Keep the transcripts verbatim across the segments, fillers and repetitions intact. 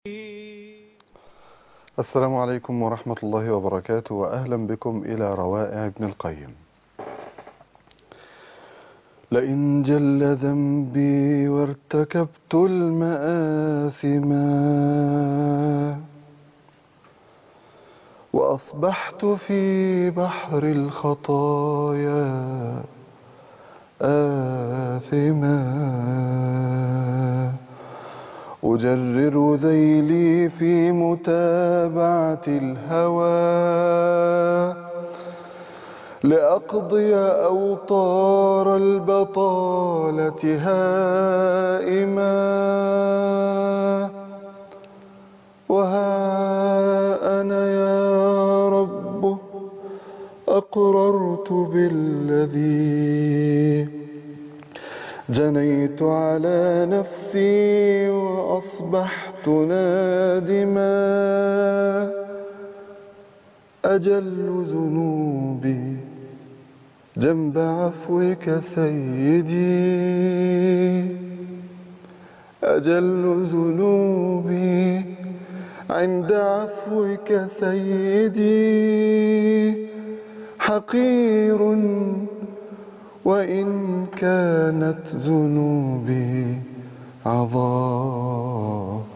السلام عليكم ورحمة الله وبركاته، وأهلا بكم إلى روائع ابن القيم. لئن جل ذنبي وارتكبت المآثما وأصبحت في بحر الخطايا آثما، أجرر ذيلي في متابعة الهوى لأقضي أوطار البطالة هائما، وها أنا يا رب أقررت بالذي جنيت على نفسي وأصبحت نادما، أجل ذنوبي جنب عفوك سيدي، أجل ذنوبي عند عفوك سيدي، حقير وإن كانت ذنوبي عظائما.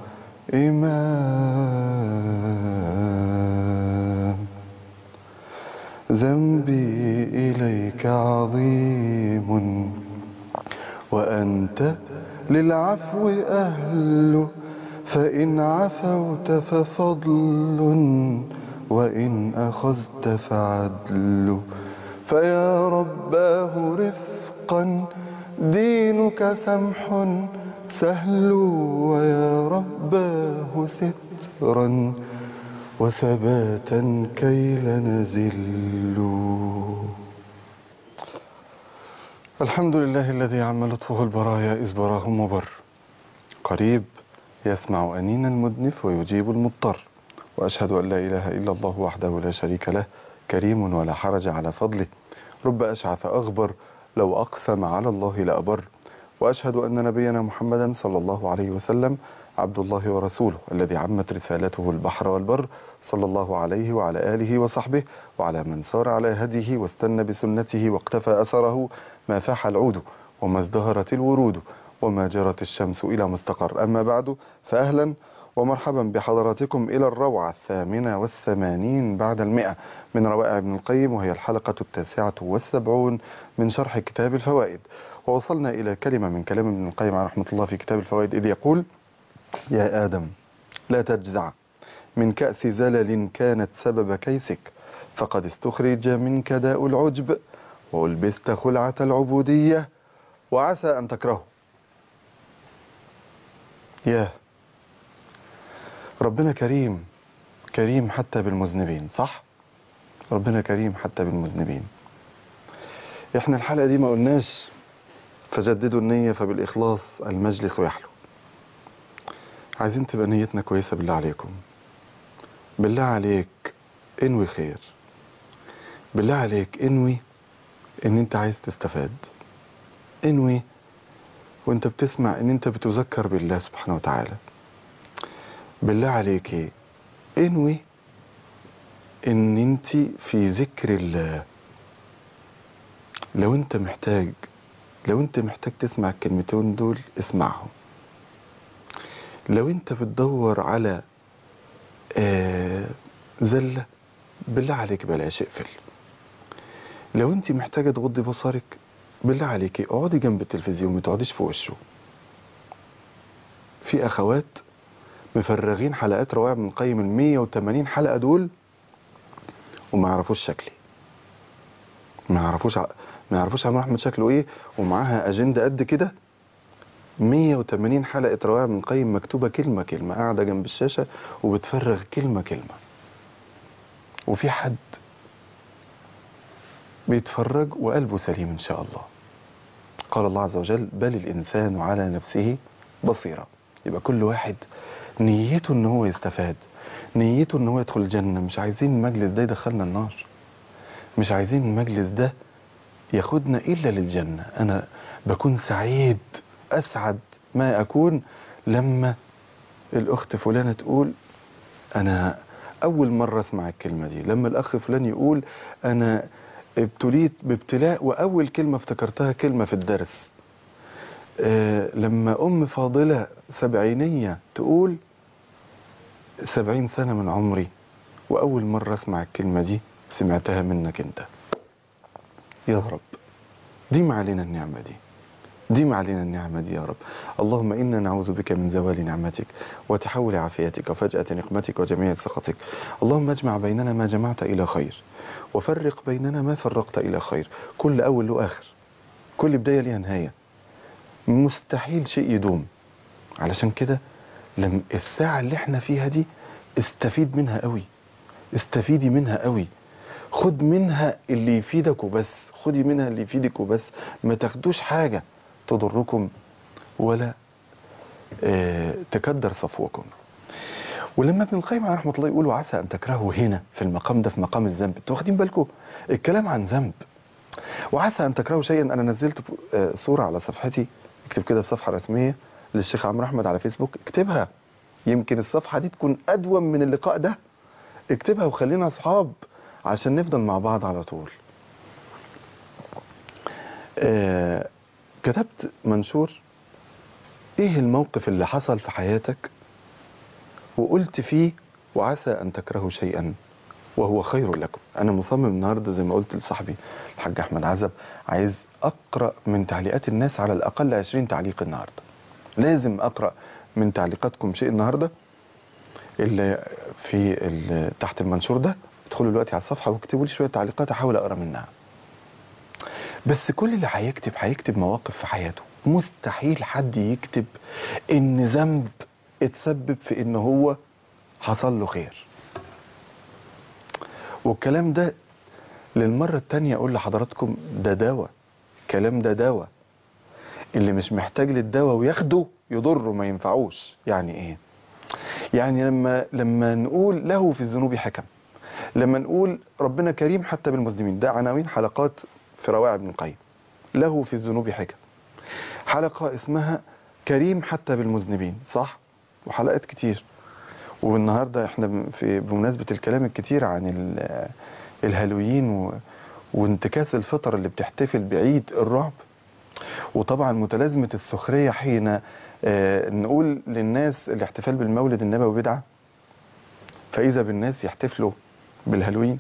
ذنبي إليك عظيم وأنت للعفو أهل، فإن عفوت ففضل وإن أخذت فعدل، فيا رباه رفقا دينك سمح سهل، ويا رباه سترا وثباتا كي لا نزل. الحمد لله الذي عم لطفه البرايا إذ براهم وبر، قريب يسمع أنين المدنف ويجيب المضطر، وأشهد أن لا إله إلا الله وحده لا شريك له، كريم ولا حرج على فضله، رب أشعث أغبر لو أقسم على الله لأبر، وأشهد أن نبينا محمدا صلى الله عليه وسلم عبد الله ورسوله الذي عمت رسالته البحر والبر، صلى الله عليه وعلى آله وصحبه وعلى من سار على هديه واستنى بسنته واقتفى أثره، ما فاح العود وما ازدهرت الورود وما جرت الشمس إلى مستقر. أما بعد، فأهلا ومرحبا بحضراتكم إلى الروعة الثامنة والثمانين بعد المئة من روائع ابن القيم، وهي الحلقة التاسعة والسبعون من شرح كتاب الفوائد. ووصلنا إلى كلمة من كلام ابن القيم عليه رحمة الله في كتاب الفوائد، إذ يقول: يا آدم لا تجزع من كأس زلل كانت سبب كيسك، فقد استخرج منك داء العجب وألبست خلعة العبودية وعسى أن تكرهه. ياه، ربنا كريم، كريم حتى بالمذنبين، صح؟ ربنا كريم حتى بالمذنبين. احنا الحلقة دي ما قلناش فجددوا النية فبالإخلاص المجلس يحلو. عايزين تبقى نيتنا كويسة بالله عليكم. بالله عليك انوي خير، بالله عليك انوي ان انت عايز تستفاد، انوي وانت بتسمع ان انت بتذكر بالله سبحانه وتعالى. بالله عليك ايه، انوي ان انت في ذكر الله. لو انت محتاج لو انت محتاج تسمع الكلمتين دول اسمعهم. لو انت بتدور على آه زلة، بالله عليك بلاش اقفل. لو انت محتاجة تغضي بصرك، بالله عليك اقعدي جنب التلفزيون، ما تقعديش في وشه. في اخوات مفرغين حلقات روائع ابن القيم ال مية وتمانين حلقة دول وما يعرفوش شكلي، ما يعرفوش ع... ما يعرفوش عم احمد شكله ايه، ومعاها اجندة قد كده مية وتمانين حلقة روائع ابن القيم مكتوبة كلمة كلمة، قاعدة جنب الشاشة وبتفرغ كلمة كلمة. وفي حد بيتفرج وقلبه سليم إن شاء الله. قال الله عز وجل: بل الإنسان على نفسه بصيرة. يبقى كل واحد نيته إن هو يستفاد، نيته إن هو يدخل الجنة. مش عايزين المجلس ده يدخلنا النار، مش عايزين المجلس ده ياخدنا إلا للجنة. أنا بكون سعيد، أسعد ما أكون لما الأخت فلانة تقول أنا أول مرة أسمع الكلمة دي، لما الأخ فلان يقول أنا ابتليت بابتلاء وأول كلمة افتكرتها كلمة في الدرس. آه لما أم فاضلة سبعينية تقول سبعين سنة من عمري وأول مرة أسمع الكلمة دي سمعتها منك أنت. يا رب ديم علينا النعمة دي، ديم علينا النعمة دي يا رب. اللهم إنا نعوذ بك من زوال نعمتك وتحول عافيتك وفجأة نقمتك وجميع سخطك. اللهم اجمع بيننا ما جمعت إلى خير وفرق بيننا ما فرقت إلى خير. كل أول له آخر، كل بداية ليها نهاية، مستحيل شيء يدوم. علشان كده لما الساعة اللي احنا فيها دي استفيد منها قوي، استفيدي منها قوي، خد منها اللي يفيدك وبس، خدي منها اللي يفيدك وبس، ما تاخدوش حاجة تضركم ولا اه تكدر صفوكم. ولما ابن القيم عليه رحمه الله يقول وعسى ان تكرهوا، هنا في المقام ده في مقام الذنب، انتوا واخدين بالكم الكلام عن ذنب. وعسى ان تكرهوا شيئا، انا نزلت اه صورة على صفحتي، اكتب كده صفحة رسمية للشيخ عمرو احمد على فيسبوك، اكتبها، يمكن الصفحة دي تكون ادوم من اللقاء ده، اكتبها وخلينا اصحاب عشان نفضل مع بعض على طول. آه كتبت منشور ايه الموقف اللي حصل في حياتك وقلت فيه وعسى ان تكرهوا شيئا وهو خير لكم. انا مصمم النهارده زي ما قلت لصاحبي الحاج احمد عزب، عايز اقرا من تعليقات الناس على الاقل عشرين تعليق النهارده، لازم اقرا من تعليقاتكم شيء النهارده. اللي في اللي تحت المنشور ده ادخلوا دلوقتي على الصفحه واكتبوا لي شويه تعليقات احاول اقرا منها. بس كل اللي هيكتب هيكتب مواقف في حياته، مستحيل حد يكتب ان ذنب اتسبب في ان هو حصل له خير. والكلام ده للمرة التانية اقول لحضراتكم ده دواء، الكلام ده دواء، اللي مش محتاج للدواء وياخده يضره ما ينفعوش. يعني ايه؟ يعني لما لما نقول له في الذنوب حكم، لما نقول ربنا كريم حتى بالمذنبين، ده عناوين حلقات في روائع ابن القيم. له في الذنوب حكم، حلقة اسمها كريم حتى بالمذنبين، صح؟ وحلقات كتير. والنهاردة احنا في بمناسبة الكلام الكتير عن الهالوين و... وانتكاس الفطر اللي بتحتفل بعيد الرعب، وطبعا متلازمة السخرية حين اه نقول للناس الاحتفال بالمولد النبوي بدعة، فإذا بالناس يحتفلوا بالهالوين.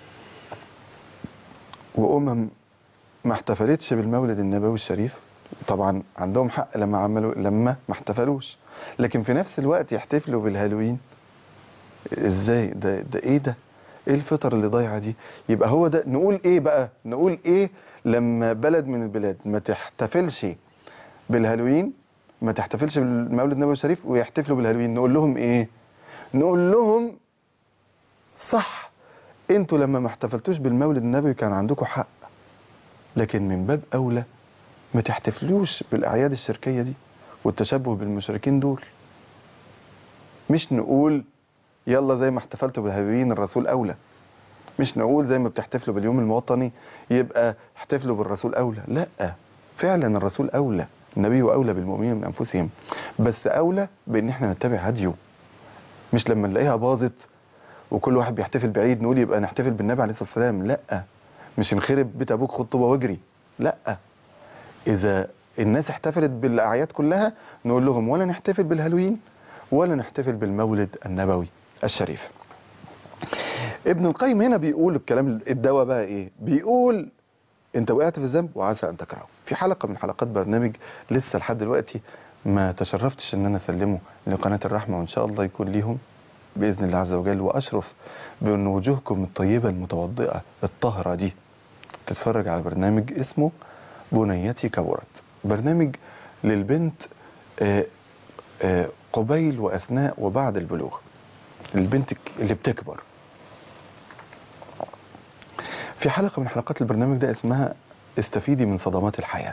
وأمم ما احتفلتش بالمولد النبوي الشريف، طبعا عندهم حق لما عملوا لما ما احتفلوش، لكن في نفس الوقت يحتفلوا بالهالوين. ازاي ده؟ ده ايه ده؟ ايه الفطر اللي ضايعه دي؟ يبقى هو ده. نقول ايه بقى؟ نقول ايه لما بلد من البلاد ما تحتفلش بالهالوين، ما تحتفلش بالمولد النبوي الشريف ويحتفلوا بالهالوين؟ نقول لهم ايه؟ نقول لهم صح، انتوا لما ما احتفلتوش بالمولد النبوي كان عندكم حق، لكن من باب اولى ما تحتفلوش بالاعياد الشركيه دي والتشبه بالمشركين دول. مش نقول يلا زي ما احتفلتوا بالهالوين الرسول اولى، مش نقول زي ما بتحتفلوا باليوم الوطني يبقى احتفلوا بالرسول اولى. لا، فعلا الرسول اولى، النبي اولى بالمؤمنين من انفسهم، بس اولى بان احنا نتبع هديه. مش لما نلاقيها باظت وكل واحد بيحتفل بعيد نقول يبقى نحتفل بالنبي عليه الصلاه والسلام. لا، مش نخرب بيت ابوك خد طوبه واجري. لا، اذا الناس احتفلت بالاعياد كلها نقول لهم ولا نحتفل بالهالوين ولا نحتفل بالمولد النبوي الشريف. ابن القيم هنا بيقول الكلام الدواء بقى ايه؟ بيقول انت وقعت في الذنب وعسى ان تكرهه. في حلقة من حلقات برنامج لسه لحد دلوقتي ما تشرفتش ان انا اسلمه لقناة الرحمة، وان شاء الله يكون ليهم باذن الله عز وجل، واشرف بان وجوهكم الطيبة المتوضئة الطاهرة دي تتفرج على برنامج اسمه بنيتي كبرت، برنامج للبنت آآ آآ قبيل واثناء وبعد البلوغ، البنت اللي بتكبر. في حلقة من حلقات البرنامج ده اسمها استفيدي من صدمات الحياة.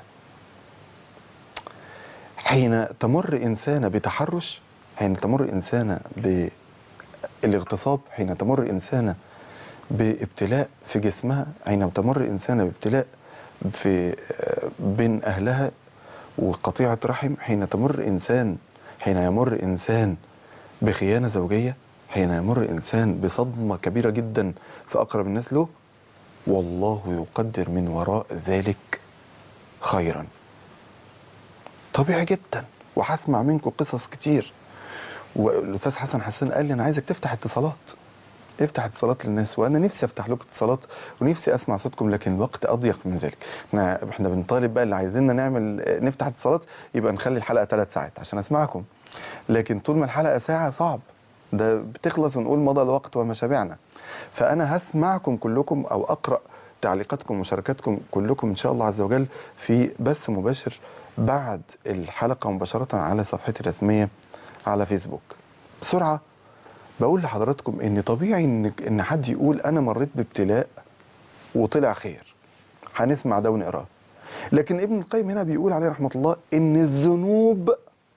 حين تمر إنسانة بتحرش، حين تمر إنسانة بالاغتصاب، حين تمر إنسانة بابتلاء في جسمها، حين تمر إنسانة بابتلاء في بين أهلها وقطيعة رحم، حين تمر إنسان حين يمر إنسان بخيانة زوجية حين يمر إنسان بصدمة كبيرة جدا في أقرب الناس له، والله يقدر من وراء ذلك خيرا. طبيعي جدا. وهسمع منكم قصص كتير. والأستاذ حسن حسان قال لي أنا عايزك تفتح اتصالات، افتح اتصالات للناس، وانا نفسي افتح لكم اتصالات ونفسي اسمع صوتكم، لكن الوقت اضيق من ذلك. احنا احنا بنطالب بقى اللي عايزيننا نعمل نفتح اتصالات يبقى نخلي الحلقه ثلاث ساعات عشان اسمعكم، لكن طول ما الحلقه ساعه صعب، ده بتخلص ونقول مضى الوقت وما شبعنا. فانا هسمعكم كلكم او اقرا تعليقاتكم ومشاركاتكم كلكم ان شاء الله عز وجل في بث مباشر بعد الحلقه مباشره على صفحتي الرسميه على فيسبوك. بسرعه بقول لحضراتكم ان طبيعي ان ان حد يقول انا مريت بابتلاء وطلع خير، هنسمع ده ونقراه. لكن ابن القيم هنا بيقول عليه رحمه الله ان الذنوب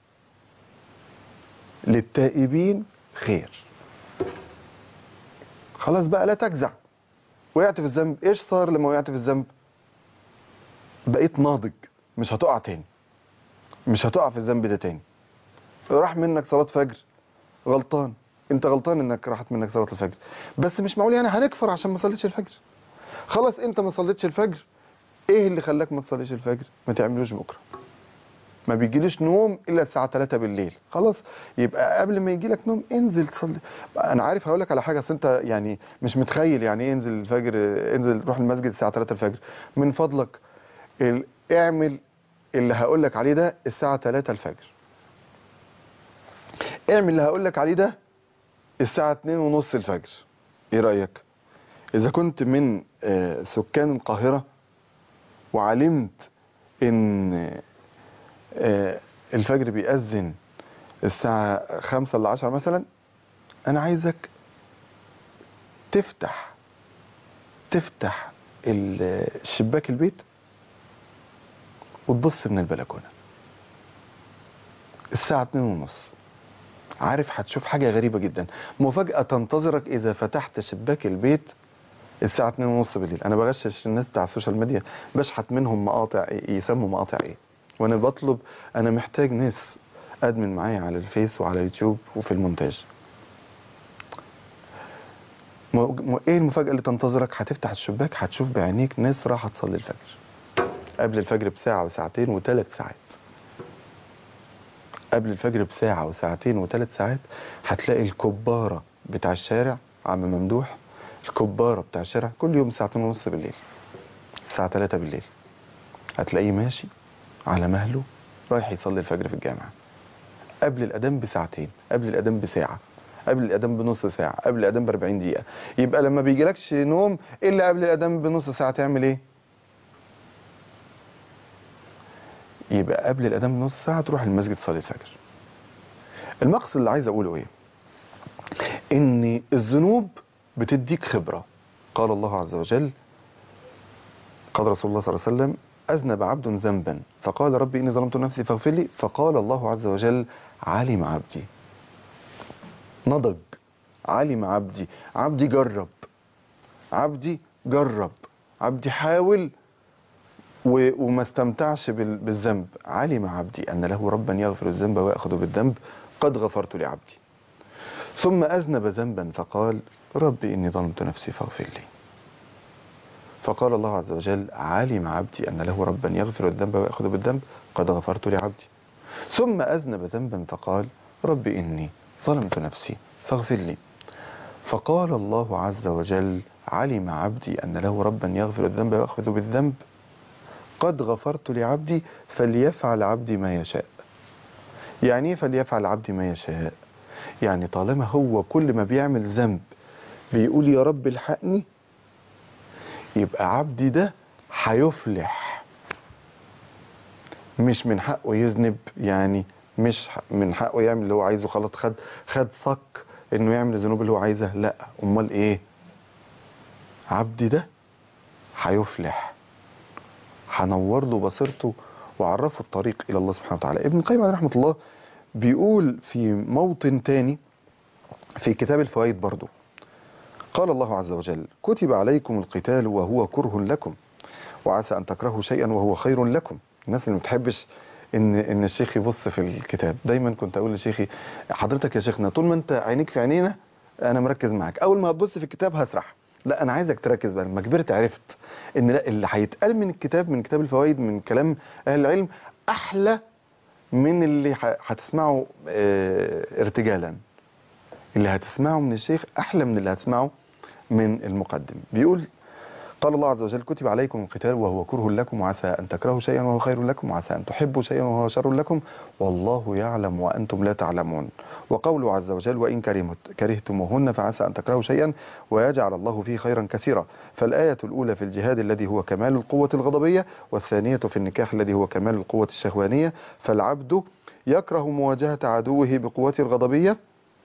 للتائبين خير. خلاص بقى لا تجزع. وقعت في الذنب، ايش صار لما وقعت في الذنب؟ بقيت ناضج، مش هتقع تاني، مش هتقع في الذنب ده تاني. راح منك صلاه فجر، غلطان، انت غلطان انك راحت منك صلاه الفجر، بس مش معقول يعني هنكفر عشان ما صليتش الفجر. خلاص انت ما صليتش الفجر، ايه اللي خلاك ما تصليش الفجر؟ ما تعملوش بكره. ما بيجيليش نوم الا الساعه ثلاثة بالليل، خلاص يبقى قبل ما يجيلك نوم انزل تصلي. انا عارف هقول لك على حاجه، اصل انت يعني مش متخيل يعني ايه انزل الفجر، انزل روح المسجد الساعه ثلاثة الفجر. من فضلك ال- اعمل اللي هقول لك عليه ده الساعه ثلاثة الفجر. اعمل اللي هقول لك عليه ده الساعه اتنين ونص الفجر. ايه رايك؟ اذا كنت من آه، سكان القاهره وعلمت ان آه، الفجر بيأذن الساعة خمسة إلا عشرة مثلا، أنا عايزك تفتح تفتح ال- شباك البيت وتبص من البلكونة الساعة اتنين ونص. عارف هتشوف حاجة غريبة جدا، مفاجأة تنتظرك إذا فتحت شباك البيت الساعة اتنين ونص بالليل. أنا بغشش الناس بتاع السوشيال ميديا، بشحت منهم مقاطع إيه، يسموا مقاطع إيه، وأنا بطلب، أنا محتاج ناس أدمن معايا على الفيس وعلى يوتيوب وفي المونتاج. م- م- ايه المفاجأة اللي تنتظرك؟ هتفتح الشباك هتشوف بعينيك ناس راحت تصلي الفجر قبل الفجر بساعة وساعتين وثلاث ساعات. قبل الفجر بساعة وساعتين وثلاث ساعات هتلاقي الكبارة بتاع الشارع، عم ممدوح، الكبارة بتاع الشارع كل يوم الساعة اتنين ونص بالليل، الساعة ثلاثة بالليل هتلاقيه ماشي على مهله رايح يصلي الفجر في الجامعة قبل الأذان بساعتين، قبل الأذان بساعة، قبل الأذان بنص ساعة، قبل الأذان ب أربعين دقيقة. يبقى لما بيجيلكش نوم إلا قبل الأذان بنص ساعة تعمل إيه؟ يبقى قبل الأذان بنص ساعة تروح المسجد تصلي الفجر. المقصد اللي عايز أقوله إيه؟ إن الذنوب بتديك خبرة. قال الله عز وجل، قال رسول الله صلى الله عليه وسلم: أذنب عبد ذنبا فقال ربي إني ظلمت نفسي فاغفر لي، فقال الله عز وجل: علم عبدي. نضج، علم عبدي، عبدي جرب، عبدي جرب، عبدي حاول و- وما استمتعش بال- بالذنب. علم عبدي أن له ربا يغفر الذنب ويأخذ بالذنب قد غفرت لعبدي. ثم أذنب ذنبا فقال ربي إني ظلمت نفسي فاغفر لي، فقال الله عز وجل: علم عبدي أن له ربا يغفر الذنب ويأخذ بالذنب قد غفرت لعبدي. ثم أذنب ذنبا فقال ربي إني ظلمت نفسي فاغفر لي، فقال الله عز وجل: علم عبدي أن له ربا يغفر الذنب ويأخذ بالذنب قد غفرت لعبدي فليفعل عبدي ما يشاء. يعني ايه فليفعل عبدي ما يشاء؟ يعني طالما هو كل ما بيعمل ذنب بيقول يا رب الحقني، يبقى عبدي ده هيفلح. مش من حقه يذنب، يعني مش من حقه يعمل اللي هو عايزه، خلاص خد خد صك انه يعمل الذنوب اللي هو عايزها، لا، امال ايه؟ عبدي ده هيفلح، هنور له بصيرته وعرفه الطريق الى الله سبحانه وتعالى. ابن القيم عليه رحمه الله بيقول في موطن تاني في كتاب الفوائد برضو، قال الله عز وجل: كتب عليكم القتال وهو كره لكم وعسى أن تكرهوا شيئا وهو خير لكم. الناس اللي ما بتحبش ان ان الشيخ يبص في الكتاب. دايما كنت اقول لشيخي حضرتك يا شيخنا طول ما انت عينيك في عينينا انا مركز معاك، اول ما هتبص في الكتاب هسرح. لا انا عايزك تركز بقى. لما كبرت عرفت ان لا، اللي هيتقال من الكتاب، من كتاب الفوائد، من كلام اهل العلم احلى من اللي ه- هتسمعه اه ارتجالا. اللي هتسمعه من الشيخ احلى من اللي هتسمعه من المقدم. بيقول قال الله عز وجل كتب عليكم القتال وهو كره لكم وعسى أن تكرهوا شيئا وهو خير لكم وعسى أن تحبوا شيئا وهو شر لكم والله يعلم وأنتم لا تعلمون. وقوله عز وجل وإن كرهت- كرهتموهن فعسى أن تكرهوا شيئا ويجعل الله فيه خيرا كثيرا. فالآية الأولى في الجهاد الذي هو كمال القوة الغضبية، والثانية في النكاح الذي هو كمال القوة الشهوانية. فالعبد يكره مواجهة عدوه بقوته الغضبية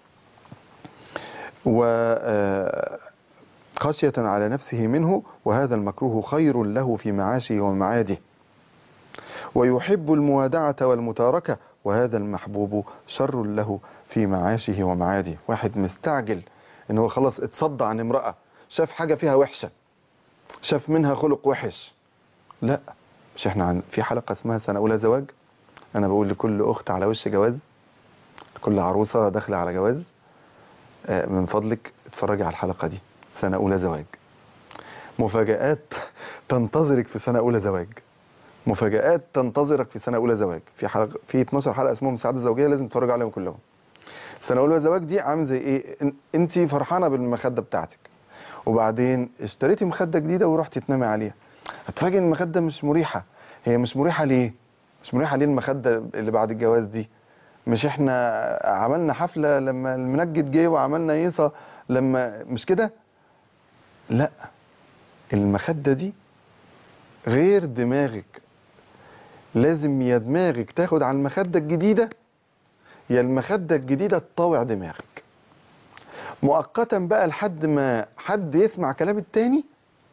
و آه، خشية على نفسه منه، وهذا المكروه خير له في معاشه ومعاده. ويحب الموادعة والمتاركة، وهذا المحبوب شر له في معاشه ومعاده. واحد مستعجل ان هو خلاص اتصدى عن امرأة، شاف حاجة فيها وحشة، شاف منها خلق وحش. لا، مش احنا عن في حلقة اسمها سنة أولى زواج؟ انا بقول لكل اخت على وش جواز، كل عروسة داخلة على جواز، آه، من فضلك اتفرجي على الحلقة دي، سنة أولى زواج. مفاجآت تنتظرك في سنة أولى زواج. مفاجآت تنتظرك في سنة أولى زواج. في حلقة في اتناشر حلقة اسمهم السعادة الزوجية، لازم تتفرج عليهم كلهم. سنة أولى زواج دي عامل زي إيه؟ إن- أنت فرحانة بالمخدة بتاعتك، وبعدين اشتريتي مخدة جديدة ورحتي تنامي عليها، هتفاجئ إن المخدة مش مريحة. هي مش مريحة ليه؟ مش مريحة ليه المخدة اللي بعد الجواز دي؟ مش إحنا عملنا حفلة لما المنجد جه وعملنا هيصة لما مش كده؟ لا، المخدة دي غير دماغك. لازم يا دماغك تاخد على المخدة الجديدة، يا المخدة الجديدة تطاوع دماغك مؤقتا بقى لحد ما حد يسمع كلام التاني.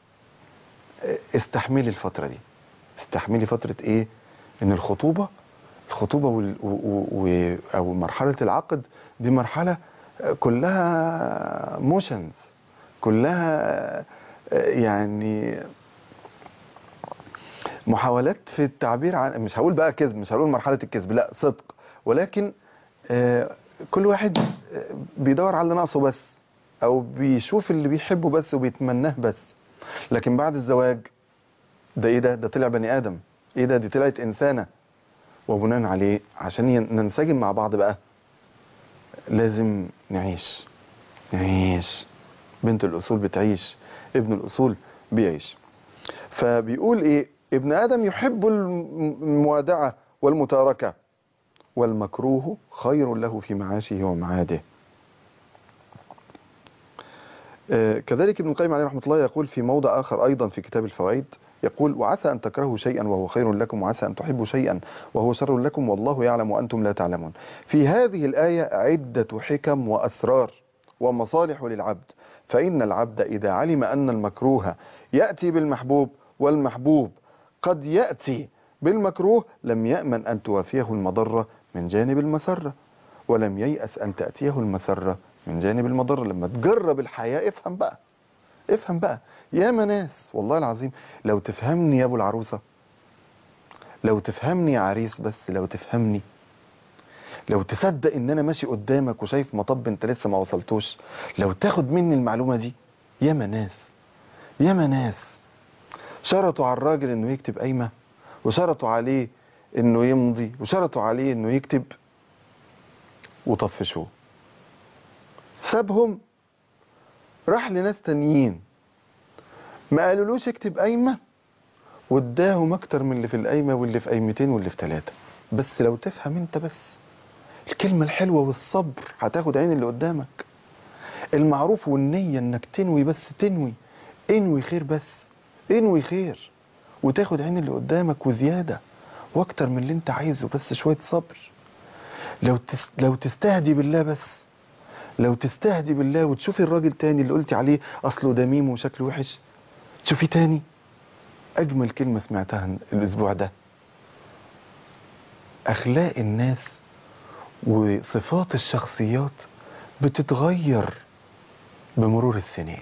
استحملي الفترة دي، استحملي فترة ايه؟ ان الخطوبة الخطوبة وال... و... و... او مرحلة العقد دي مرحلة كلها موشنز، كلها يعني محاولات في التعبير عن، مش هقول بقى كذب، مش هقول مرحلة الكذب، لا صدق، ولكن آه، كل واحد آه، بيدور على اللي ناقصه بس، او بيشوف اللي بيحبه بس وبيتمناه بس. لكن بعد الزواج ده ايه؟ ده ده طلع بني ادم. ايه ده؟ دي طلعت انسانة. وبناء عليه عشان ين- ننسجم مع بعض بقى لازم نعيش نعيش. بنت الاصول بتعيش، ابن الاصول بيعيش. فبيقول ايه؟ ابن ادم يحب الموادعة والمتاركة، والمكروه خير له في معاشه ومعاده. آه، كذلك ابن القيم عليه رحمة الله يقول في موضع آخر أيضا في كتاب الفوائد، يقول وعسى أن تكرهوا شيئا وهو خير لكم وعسى أن تحبوا شيئا وهو شر لكم والله يعلم وأنتم لا تعلمون. في هذه الآية عدة حكم وأسرار ومصالح للعبد. فإن العبد إذا علم أن المكروه يأتي بالمحبوب والمحبوب قد يأتي بالمكروه لم يأمن أن توافيه المضرة من جانب المسرة، ولم ييأس أن تأتيه المسرة من جانب المضرة. لما تجرب الحياة افهم بقى، افهم بقى. يا ناس والله العظيم لو تفهمني يا ابو العروسة، لو تفهمني يا عريس، بس لو تفهمني، لو تصدق ان انا ماشي قدامك وشايف مطب انت لسه ما وصلتوش، لو تاخد مني المعلومة دي. يا ناس يا ناس شرطوا على الراجل انه يكتب قايمة، وشرطوا عليه انه يمضي، وشرطوا عليه انه يكتب، وطفشوه، سابهم راح لناس تانيين ما قالولوش اكتب قايمة، واداهم اكتر من اللي في القايمة واللي في قايمتين واللي في ثلاثة. بس لو تفهم انت بس الكلمة الحلوة والصبر هتاخد عين اللي قدامك. المعروف والنية انك تنوي، بس تنوي، انوي خير، بس انوي خير، وتاخد عين اللي قدامك وزيادة واكتر من اللي انت عايزه، بس شوية صبر. لو تس... لو تستهدي بالله، بس لو تستهدي بالله وتشوفي الراجل تاني اللي قلتي عليه اصله دميم وشكله وحش، تشوفي تاني. اجمل كلمة سمعتها الاسبوع ده، اخلاق الناس وصفات الشخصيات بتتغير بمرور السنين.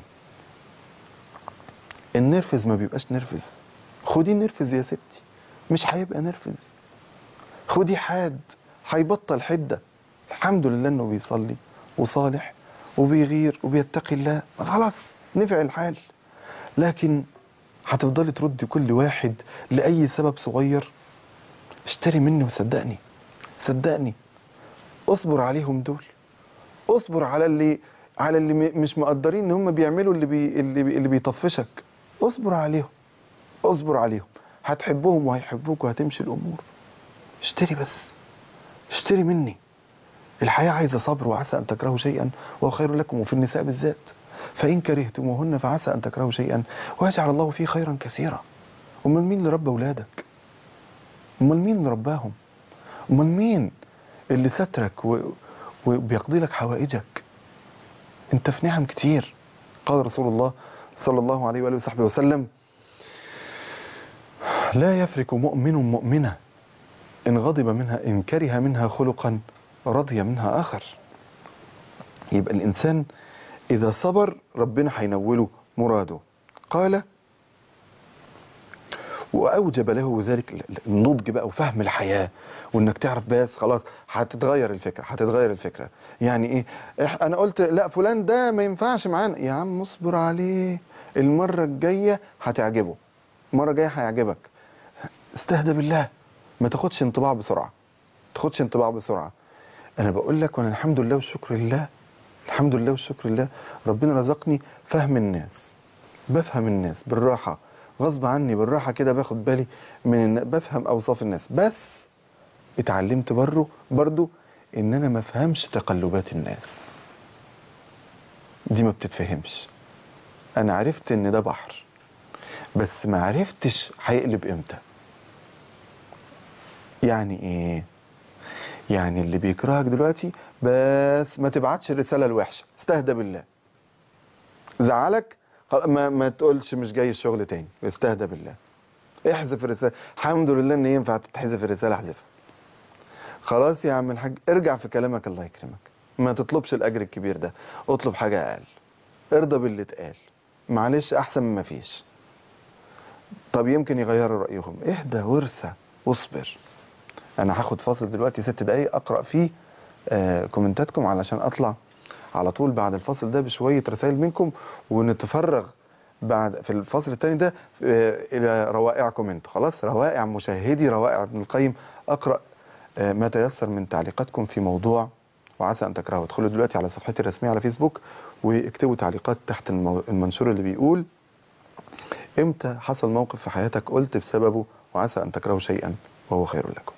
النرفز ما بيبقاش نرفز، خدي نرفز يا ستي، مش هيبقى نرفز. خدي حاد، هيبطل حدة. الحمد لله انه بيصلي وصالح وبيغير وبيتقي الله، خلاص نفع الحال. لكن هتفضلي تردي كل واحد لأي سبب صغير. اشتري مني وصدقني، صدقني اصبر عليهم دول، اصبر على اللي على اللي م- مش مقدرين ان هم بيعملوا اللي بي اللي, بي اللي بيطفشك. اصبر عليهم، اصبر عليهم، هتحبهم وهيحبوك وهتمشي الامور. اشتري بس، اشتري مني. الحياة عايزة صبر، وعسى أن تكرهوا شيئا وهو خير لكم، وفي النساء بالذات. فإن كرهتموهن فعسى أن تكرهوا شيئا ويجعل الله فيه خيرا كثيرا. أمال مين اللي ربى أولادك؟ أمال مين اللي رباهم؟ أمال مين اللي سترك و... وبيقضي لك حوائجك؟ أنت في نعم كتير. قال رسول الله صلى الله عليه وآله وصحبه وسلم: لا يفرق مؤمن مؤمنة إن غضب منها، إن كره منها خلقا رضي منها آخر. يبقى الإنسان إذا صبر ربنا هينوله مراده. قال: وأوجب له ذلك النضج بقى وفهم الحياة، وإنك تعرف بس خلاص هتتغير الفكرة، هتتغير الفكرة. يعني إيه؟ إح- أنا قلت لا فلان ده ما ينفعش معانا، يا عم اصبر عليه، المرة الجاية هتعجبه، المرة الجاية هيعجبك. استهدى بالله، ما تاخدش انطباع بسرعة، ما تاخدش انطباع بسرعة. أنا بقول لك وأنا الحمد لله والشكر لله، الحمد لله والشكر لله، ربنا رزقني فهم الناس، بفهم الناس بالراحة، غصب عني بالراحة كده، باخد بالي من الن... بفهم أوصاف الناس. بس اتعلمت برضو برضو إن أنا ما افهمش تقلبات الناس، دي ما بتتفهمش. أنا عرفت إن ده بحر، بس ما عرفتش هيقلب إمتى. يعني إيه؟ يعني اللي بيكرهك دلوقتي بس ما تبعتش الرسالة الوحشة، استهدى بالله. زعلك ما, ما تقولش مش جاي الشغل تاني، استهدى بالله. احذف الرسالة، الحمد لله ان ينفع تتحذف الرسالة، احذفها. خلاص يا عم الحاج، ارجع في كلامك، الله يكرمك. ما تطلبش الاجر الكبير ده، اطلب حاجة اقل، ارضى باللي اتقال، معلش احسن من ما فيش. طب يمكن يغيروا رأيهم، اهدى وارسى واصبر. انا هاخد فاصل دلوقتي ست دقايق اقرأ فيه آه كومنتاتكم، علشان اطلع على طول بعد الفاصل ده بشوية رسائل منكم، ونتفرغ بعد في الفصل الثاني ده آه، الى روائعكم انتوا. خلاص، روائع مشاهدي روائع ابن القيم. اقرا آه، ما تيسر من تعليقاتكم في موضوع وعسى ان تكرهوا. ادخلوا دلوقتي على صفحتي الرسميه على فيسبوك واكتبوا تعليقات تحت المو- المنشور اللي بيقول: امتى حصل موقف في حياتك قلت بسببه وعسى ان تكرهوا شيئا وهو خير لكم.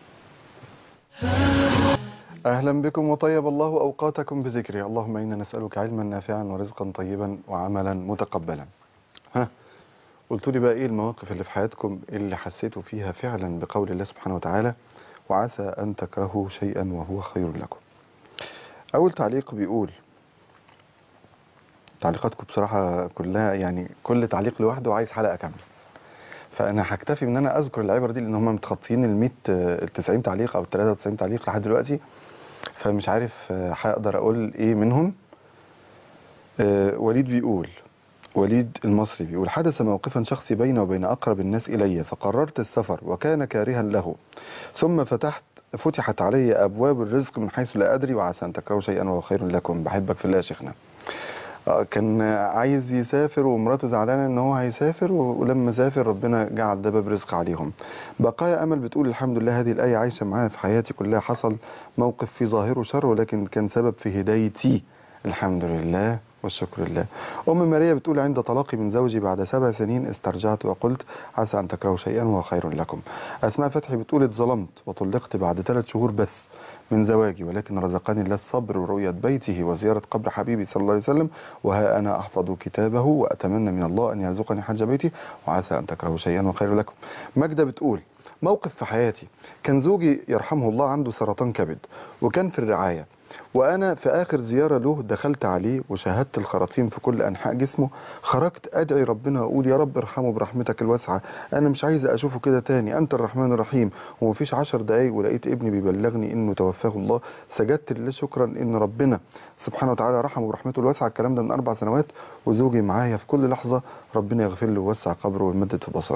أهلا بكم وطيب الله أوقاتكم بذكره. اللهم إنا نسألك علما نافعا ورزقا طيبا وعملا متقبلا. ها، قلتوا لي بقى إيه المواقف اللي في حياتكم اللي حسيتوا فيها فعلا بقول الله سبحانه وتعالى وعسى أن تكرهوا شيئا وهو خير لكم. أول تعليق بيقول، تعليقاتكم بصراحة كلها يعني كل تعليق لوحده عايز حلقة كاملة، فأنا هكتفي من أن أنا أذكر العبر دي، لأن هم متخطيين ال مية ال تسعين تعليق أو ال تلاتة وتسعين تعليق لحد دلوقتي، فمش عارف هقدر أقول إيه منهم. آه، وليد بيقول، وليد المصري بيقول: حدث موقفا شخصي بيني وبين أقرب الناس إلي، فقررت السفر وكان كارها له، ثم فتحت فتحت علي أبواب الرزق من حيث لا أدري وعسى أن تكرهوا شيئا وهو خير لكم. بحبك في الله يا شيخنا. آه، كان عايز يسافر ومراته زعلانة ان هو هيسافر، ولما سافر ربنا جعل ده باب رزق عليهم. بقايا امل بتقول: الحمد لله هذه الآية عايشة معايا في حياتي كلها، حصل موقف في ظاهره شر ولكن كان سبب في هدايتي، الحمد لله والشكر لله. أم ماريا بتقول: عند طلاقي من زوجي بعد سبع سنين استرجعت وقلت عسى أن تكرهوا شيئا وهو خير لكم. أسماء فتحي بتقول: اتظلمت وطلقت بعد ثلاث شهور بس من زواجي، ولكن رزقني الله الصبر ورؤية بيته وزيارة قبر حبيبي صلى الله عليه وسلم، وها أنا أحفظ كتابه وأتمنى من الله أن يرزقني حج بيته وعسى أن تكرهوا شيئا وخير لكم. ماجدة بتقول: موقف في حياتي، كان زوجي يرحمه الله عنده سرطان كبد وكان في الرعاية، وأنا في آخر زيارة له دخلت عليه وشاهدت الخراطيم في كل أنحاء جسمه، خرجت أدعي ربنا وأقول: يا رب ارحمه برحمتك الواسعة، أنا مش عايز أشوفه كده تاني، أنت الرحمن الرحيم. ومفيش عشر دقايق ولقيت ابني بيبلغني إنه توفاه الله، سجدت لله شكرا إن ربنا سبحانه وتعالى رحمه برحمته الواسعة. الكلام ده من أربع سنوات، وزوجي معايا في كل لحظة، ربنا يغفر له ويوسع قبره ويمدد في بصره.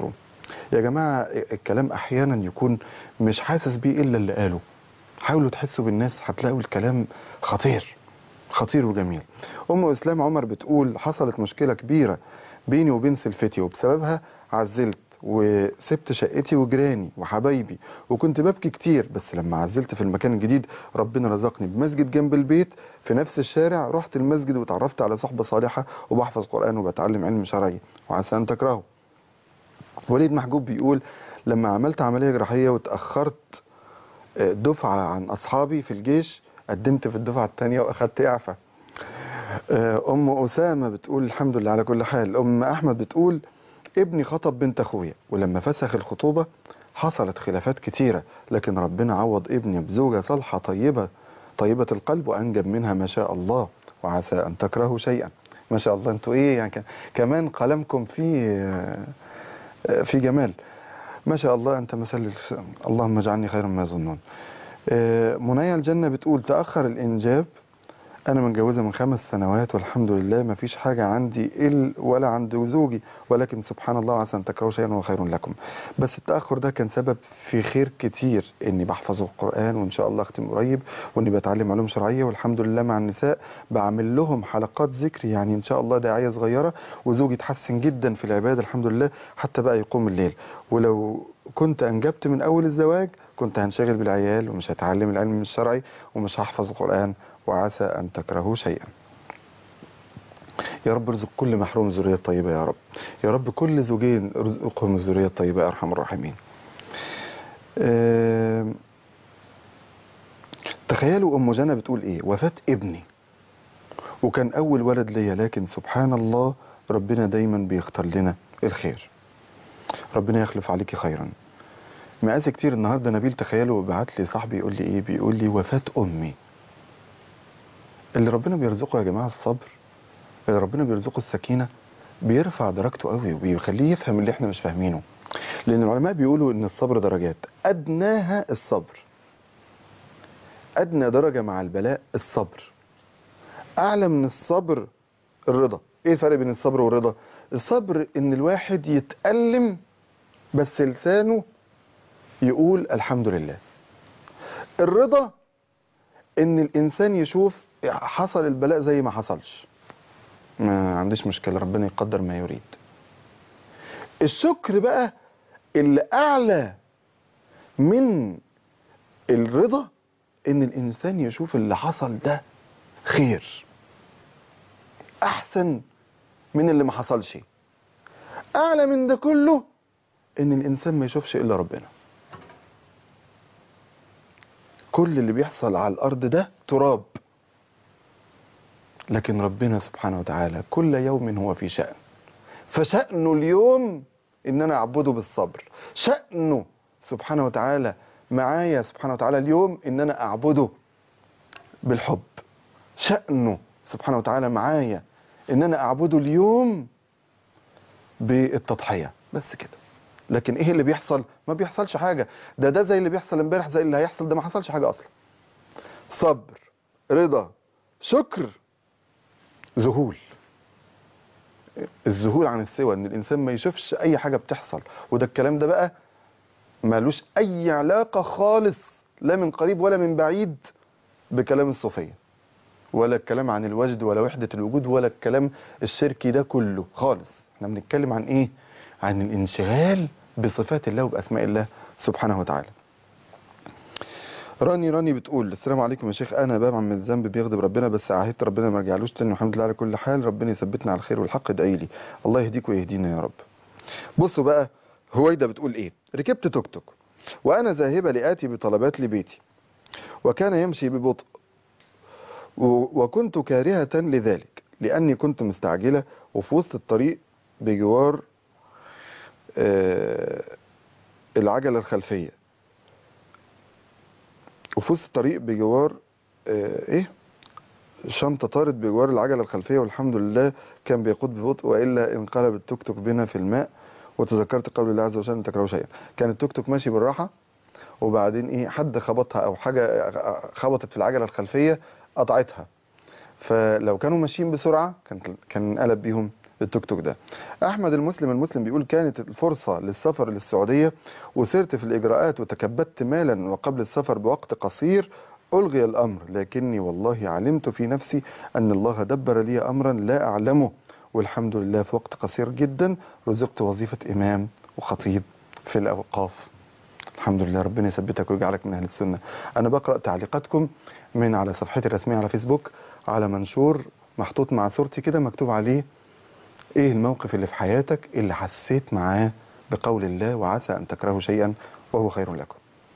يا جماعة الكلام أحيانا يكون مش حاسس بيه إلا اللي قاله. حاولوا تحسوا بالناس، هتلاقوا الكلام خطير خطير وجميل. أم إسلام عمر بتقول حصلت مشكلة كبيرة بيني وبين سلفتي، وبسببها عزلت وسبت شقتي وجيراني وحبايبي، وكنت ببكي كتير. بس لما عزلت في المكان الجديد ربنا رزقني بمسجد جنب البيت في نفس الشارع. رحت المسجد وتعرفت على صحبة صالحة وبحفظ قرآن وبتعلم علم شرعي وعسى أن تكرهه. وليد محجوب بيقول لما عملت عملية جراحية وتأخرت دفعة عن أصحابي في الجيش، قدمت في الدفعة الثانية وأخدت إعفاء. أم أسامة بتقول الحمد لله على كل حال. أم أحمد بتقول ابني خطب بنت أخويا، ولما فسخ الخطوبة حصلت خلافات كتيرة، لكن ربنا عوض ابني بزوجة صالحة طيبة طيبة القلب وأنجب منها ما شاء الله، وعسى أن تكرهوا شيئا. ما شاء الله انتوا ايه يعني، كمان قلمكم فيه في جمال. ما شاء الله أنت مثل، اللهم اجعلني خيرا ما يظنون. منيا الجنة بتقول تأخر الإنجاب، أنا متجوزة من خمس سنوات والحمد لله ما فيش حاجة عندي إل ولا عند زوجي، ولكن سبحان الله عسى أن تكرهوا شيئا وهو خير لكم. بس التأخر ده كان سبب في خير كتير، إني بحفظ القرآن وإن شاء الله أختم قريب، وإني بتعلم علوم شرعية، والحمد لله مع النساء بعمل لهم حلقات ذكر، يعني إن شاء الله داعية صغيرة، وزوجي اتحسن جدا في العبادة الحمد لله، حتى بقى يقوم الليل. ولو كنت أنجبت من أول الزواج كنت هنشغل بالعيال ومش هتعلم العلم الشرعي ومش هحفظ القرآن، وعسى أن تكرهوا شيئا. يا رب ارزق كل محروم الذرية الطيبة يا رب. يا رب كل زوجين ارزقهم الذرية الطيبة يا أرحم الراحمين. أه تخيلوا أم جنى بتقول إيه، وفاة ابني وكان أول ولد ليا، لكن سبحان الله ربنا دايما بيختار لنا الخير. ربنا يخلف عليكي خيرا. مقاسي كتير النهاردة. نبيل تخيلوا بعت لي صاحبي يقول لي إيه، بيقول لي وفاة أمي. اللي ربنا بيرزقه يا جماعة الصبر، اللي ربنا بيرزقه السكينة، بيرفع درجته قوي وبيخليه يفهم اللي احنا مش فاهمينه. لأن العلماء بيقولوا إن الصبر درجات، أدناها الصبر، أدنى درجة مع البلاء الصبر. أعلى من الصبر الرضا. إيه الفرق بين الصبر والرضا؟ الصبر إن الواحد يتألم بس لسانه يقول الحمد لله. الرضا إن الإنسان يشوف حصل البلاء زي ما حصلش، ما عنديش مشكلة، ربنا يقدر ما يريد. الشكر بقى اللي أعلى من الرضا، إن الإنسان يشوف اللي حصل ده خير أحسن من اللي ما حصلش. أعلى من ده كله إن الإنسان ما يشوفش إلا ربنا. كل اللي بيحصل على الأرض ده تراب، لكن ربنا سبحانه وتعالى كل يوم هو في شأن، فشأنه اليوم إن أنا أعبده بالصبر. شأنه سبحانه وتعالى معايا سبحانه وتعالى اليوم إن أنا أعبده بالحب. شأنه سبحانه وتعالى معايا إن أنا أعبده اليوم بالتضحية، بس كده. لكن إيه اللي بيحصل؟ ما بيحصلش حاجة. ده ده زي اللي بيحصل امبارح، زي اللي هيحصل ده، ما حصلش حاجة أصلا. صبر، رضا، شكر، ذهول. الذهول عن السوى، ان الانسان ما يشوفش اي حاجة بتحصل. وده الكلام ده بقى مالوش اي علاقة خالص، لا من قريب ولا من بعيد، بكلام الصوفية، ولا الكلام عن الوجد ولا وحدة الوجود ولا الكلام الشركي ده كله خالص. احنا بنتكلم عن ايه؟ عن الانشغال بصفات الله وبأسماء الله سبحانه وتعالى. راني راني بتقول السلام عليكم يا شيخ، انا بعمل الذنب بيغضب ربنا، بس عهدت ربنا ما ارجعلوش تاني، والحمد لله على كل حال، ربنا يثبتنا على الخير والحق، ادعي لي. الله يهديك ويهدينا يا رب. بصوا بقى هويدا بتقول ايه، ركبت توك توك وانا ذاهبه لاتي بطلبات لبيتي، وكان يمشي ببطء، وكنت كارهه لذلك لاني كنت مستعجله، وفي وسط الطريق بجوار آه العجله الخلفيه وفي وسط الطريق بجوار آه ايه شنطة طارت بجوار العجلة الخلفية، والحمد لله كان بيقود ببطء، وإلا انقلب التوك توك بنا في الماء. وتذكرت قول الله عز وجل ان تكرهوا شيئا. كان التوك توك ماشي بالراحة، وبعدين ايه حد خبطها او حاجة خبطت في العجلة الخلفية قطعتها. فلو كانوا ماشيين بسرعة كان كان انقلب بيهم التوك توك ده. احمد المسلم المسلم بيقول كانت الفرصة للسفر للسعودية وسرت في الاجراءات وتكبدت مالا، وقبل السفر بوقت قصير الغي الامر، لكني والله علمت في نفسي ان الله دبر لي امرا لا اعلمه، والحمد لله في وقت قصير جدا رزقت وظيفة امام وخطيب في الاوقاف. الحمد لله، ربنا يثبتك ويجعلك من اهل السنة. انا بقرأ تعليقاتكم من على صفحتي الرسمية على فيسبوك على منشور محطوط مع صورتي كده مكتوب عليه ايه الموقف اللي في حياتك اللي حسيت معاه بقول الله وعسى ان تكرهوا شيئا وهو خير لكم.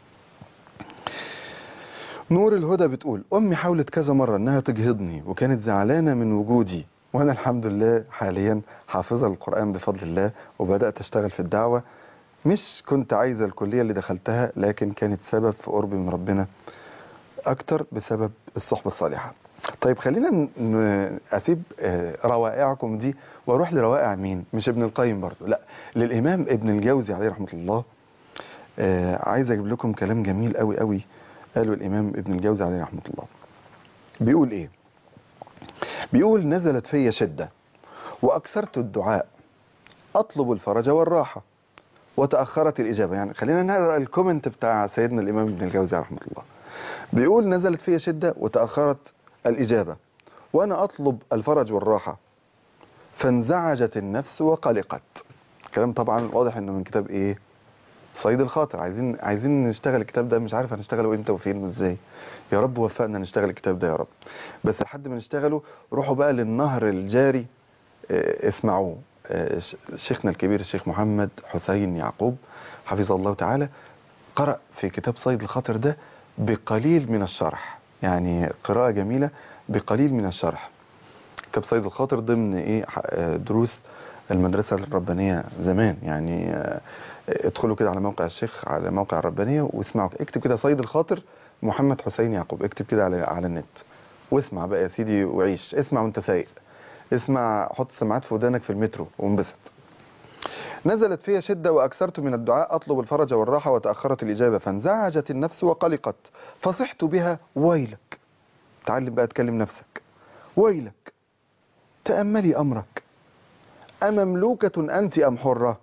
نور الهدى بتقول امي حاولت كذا مرة انها تجهضني وكانت زعلانة من وجودي، وانا الحمد لله حاليا حافظة القرآن بفضل الله وبدأت اشتغل في الدعوة. مش كنت عايزة الكلية اللي دخلتها، لكن كانت سبب في قربي من ربنا اكتر بسبب الصحبة الصالحة. طيب خلينا ن- اسيب آه، روائعكم دي واروح لروائع مين؟ مش ابن القيم برضو، لا، للامام ابن الجوزي عليه رحمة الله. آه، عايز اجيب لكم كلام جميل قوي قوي قاله الامام ابن الجوزي عليه رحمة الله. بيقول ايه؟ بيقول نزلت في شدة واكثرت الدعاء اطلب الفرج والراحة وتأخرت الإجابة. يعني خلينا نقرأ الكومنت بتاع سيدنا الإمام ابن الجوزي رحمه الله. بيقول نزلت في شدة وتأخرت الإجابة وأنا أطلب الفرج والراحة فانزعجت النفس وقلقت. كلام طبعا واضح إنه من كتاب إيه؟ صيد الخاطر. عايزين عايزين نشتغل الكتاب ده، مش عارف هنشتغله امتى وفين وازاي. يا رب وفقنا نشتغل الكتاب ده يا رب. بس لحد ما نشتغله روحوا بقى للنهر الجاري، آه، اسمعوه. آه، ش- شيخنا الكبير الشيخ محمد حسين يعقوب حفظه الله تعالى قرأ في كتاب صيد الخاطر ده بقليل من الشرح، يعني قراءة جميلة بقليل من الشرح. كتاب صيد الخاطر ضمن ايه ح- آه، دروس المدرسة الربانية زمان، يعني آه، ادخلوا كده على موقع الشيخ على موقع الربانية واسمعوا، اكتب كده صيد الخاطر محمد حسين يعقوب، اكتب كده على على النت واسمع بقى يا سيدي وعيش، اسمع وانت سايق، اسمع، حط سماعات في ودانك في المترو وانبسط. نزلت في شدة وأكثرت من الدعاء أطلب الفرج والراحة وتأخرت الإجابة فانزعجت النفس وقلقت فصحت بها ويلك. تعلم بقى تكلم نفسك. ويلك تأملي أمرك، أمملوكة أنت أم حرة؟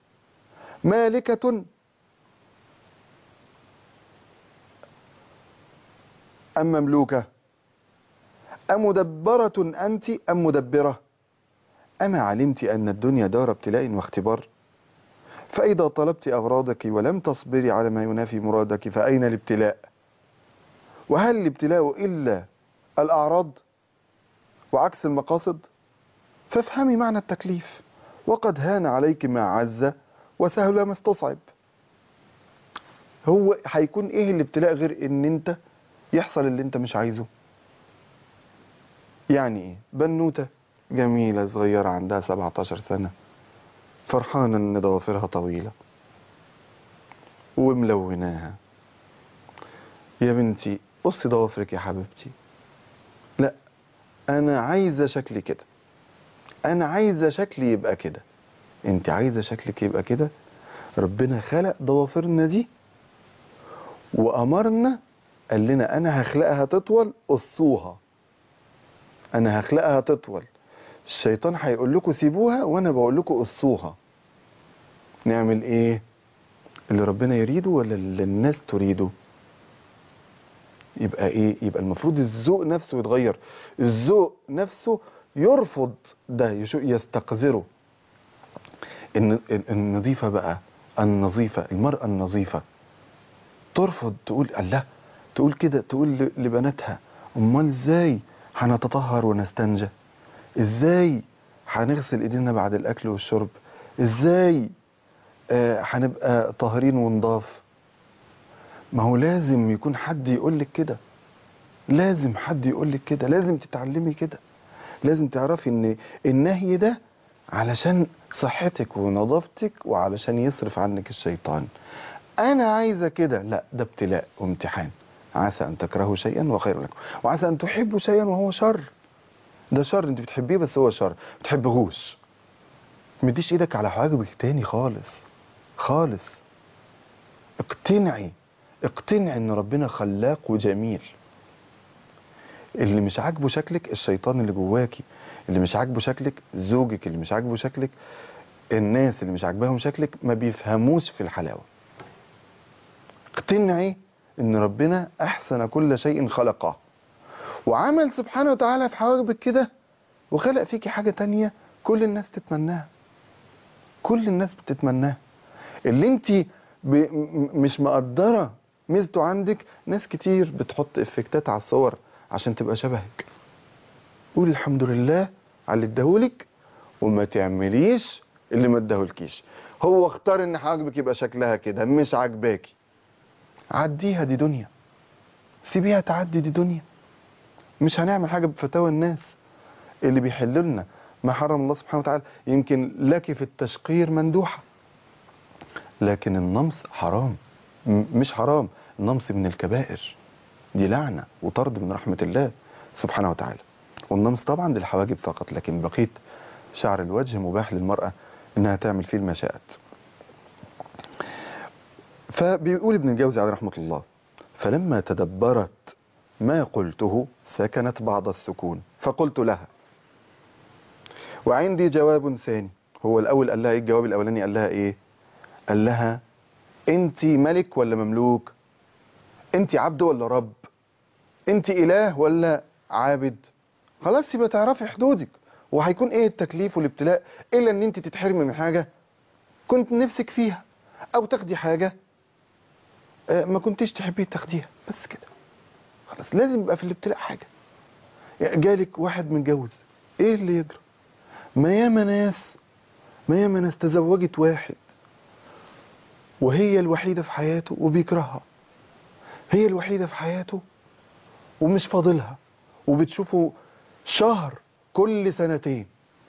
مالكة أم مملوكة؟ أمدبرة أنت أم مدبرة؟ أما علمت أن الدنيا دار ابتلاء واختبار؟ فإذا طلبت أغراضك ولم تصبري على ما ينافي مرادك فأين الابتلاء؟ وهل الابتلاء إلا الأعراض وعكس المقاصد؟ فافهمي معنى التكليف، وقد هان عليك ما عز وسهل ما استصعب. هو هيكون ايه الابتلاء غير ان انت يحصل اللي انت مش عايزه؟ يعني ايه؟ بنوتة جميلة صغيرة عندها سبعتاشر سنة فرحانة ان ضوافرها طويلة وملوناها، يا بنتي قصي ضوافرك يا حبيبتي، لا انا عايزة شكلي كده، انا عايزة شكلي يبقى كده. انت عايزة شكلك يبقى كده؟ ربنا خلق ضوافرنا دي وأمرنا، قال لنا أنا هخلقها تطول قصوها، أنا هخلقها تطول. الشيطان هيقول لكم سيبوها وأنا بقول لكم قصوها. نعمل إيه؟ اللي ربنا يريده ولا اللي الناس تريده؟ يبقى إيه؟ يبقى المفروض الذوق نفسه يتغير، الذوق نفسه يرفض ده، يشو- يستقذره. الن- النظيفة بقى، النظيفة، المرأة النظيفة ترفض، تقول الله، تقول كده، تقول ل- لبناتها امال ازاي هنتطهر ونستنجى؟ ازاي هنغسل ايدينا بعد الاكل والشرب؟ ازاي آه، هنبقى طاهرين ونضاف؟ ما هو لازم يكون حد يقولك كده، لازم حد يقولك كده، لازم تتعلمي كده، لازم تعرفي ان النهي ده علشان صحتك ونظافتك وعلشان يصرف عنك الشيطان. انا عايزه كده، لا ده ابتلاء وامتحان. عسى ان تكرهوا شيئا وخير لكم، وعسى ان تحبوا شيئا وهو شر. ده شر انت بتحبيه بس هو شر، ما تحبهوش. مديش ايدك على حواجبك تاني خالص خالص. اقتنعي، اقتنعي ان ربنا خلاق وجميل. اللي مش عاجبه شكلك الشيطان اللي جواكي، اللي مش عاجبه شكلك، زوجك اللي مش عاجبه شكلك، الناس اللي مش عاجباهم شكلك ما بيفهموش في الحلاوة. اقتنعي ان ربنا احسن كل شيء خلقه، وعمل سبحانه وتعالى في حواجبك كده، وخلق فيكي حاجة تانية كل الناس تتمناها، كل الناس بتتمناها. اللي انت ب... م- مش مقدرة ميزته عندك، ناس كتير بتحط افكتات على الصور عشان تبقى شبهك. قول الحمد لله على اللي اداهولك، وما تعمليش اللي ما اداهولكيش. هو اختار ان حواجبك يبقى شكلها كده، مش عاجباكي، عديها، دي دنيا، سيبيها تعدي، دي دنيا. مش هنعمل حاجة بفتاوى الناس اللي بيحلوا لنا ما حرم الله سبحانه وتعالى. يمكن لك في التشقير مندوحة، لكن النمص حرام. م- مش حرام، النمص من الكبائر، دي لعنة وطرد من رحمة الله سبحانه وتعالى. والنمص طبعا للحواجب فقط، لكن بقيت شعر الوجه مباح للمرأة انها تعمل فيه ما شاءت. فبيقول ابن الجوزي عليه رحمة الله: فلما تدبرت ما قلته سكنت بعض السكون، فقلت لها وعندي جواب ثاني. هو الأول قال لها ايه؟ الجواب الأولاني قال لها ايه؟ قال لها انت ملك ولا مملوك؟ انت عبد ولا رب؟ انت إله ولا عابد؟ خلاص يبقى تعرفي حدودك، وهيكون ايه التكليف والابتلاء الا ان انت تتحرمي من حاجة كنت نفسك فيها، او تاخدي حاجة آه، ما كنتيش تحبي تاخديها. بس كده خلاص، لازم يبقى في الابتلاء حاجة. يعني جالك واحد متجوز، ايه اللي يجرى؟ ما ياما ناس ما ياما ناس تزوجت واحد وهي الوحيدة في حياته وبيكرهها، هي الوحيدة في حياته ومش فاضلها، وبتشوفه شهر كل سنتين.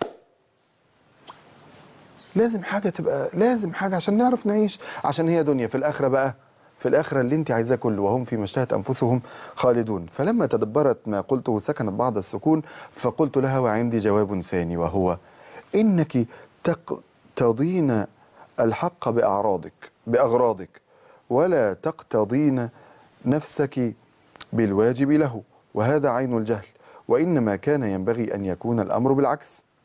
لازم حاجة تبقى، لازم حاجة عشان نعرف نعيش، عشان هي دنيا. في الآخرة بقى، في الآخرة اللي انت عايزاه كله، وهم فيما اشتهت أنفسهم خالدون. فلما تدبرت ما قلته سكنت بعض السكون، فقلت لها وعندي جواب ثاني، وهو إنك تقتضين الحق بأعراضك بأغراضك، ولا تقتضين نفسك بالواجب له، وهذا عين الجهل. وإنما كان ينبغي أن يكون الأمر بالعكس،